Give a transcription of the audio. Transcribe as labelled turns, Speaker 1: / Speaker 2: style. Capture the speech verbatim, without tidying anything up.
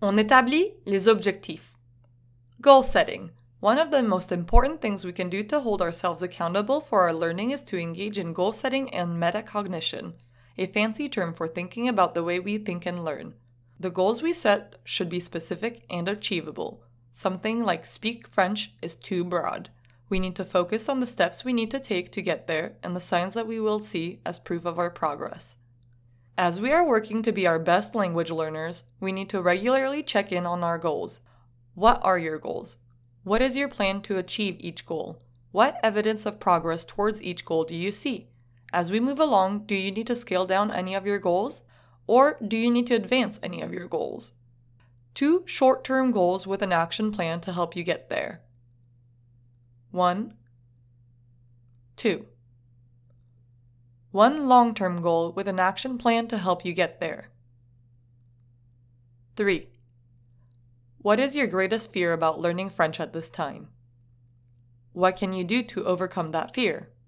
Speaker 1: On établit les objectifs. Goal setting. One of the most important things we can do to hold ourselves accountable for our learning is to engage in goal setting and metacognition, a fancy term for thinking about the way we think and learn. The goals we set should be specific and achievable. Something like speak French is too broad. We need to focus on the steps we need to take to get there and the signs that we will see as proof of our progress. As we are working to be our best language learners, we need to regularly check in on our goals. What are your goals? What is your plan to achieve each goal? What evidence of progress towards each goal do you see? As we move along, do you need to scale down any of your goals? Or do you need to advance any of your goals? Two short-term goals with an action plan to help you get there. One, two. One long-term goal with an action plan to help you get there. Three. What is your greatest fear about learning French at this time? What can you do to overcome that fear?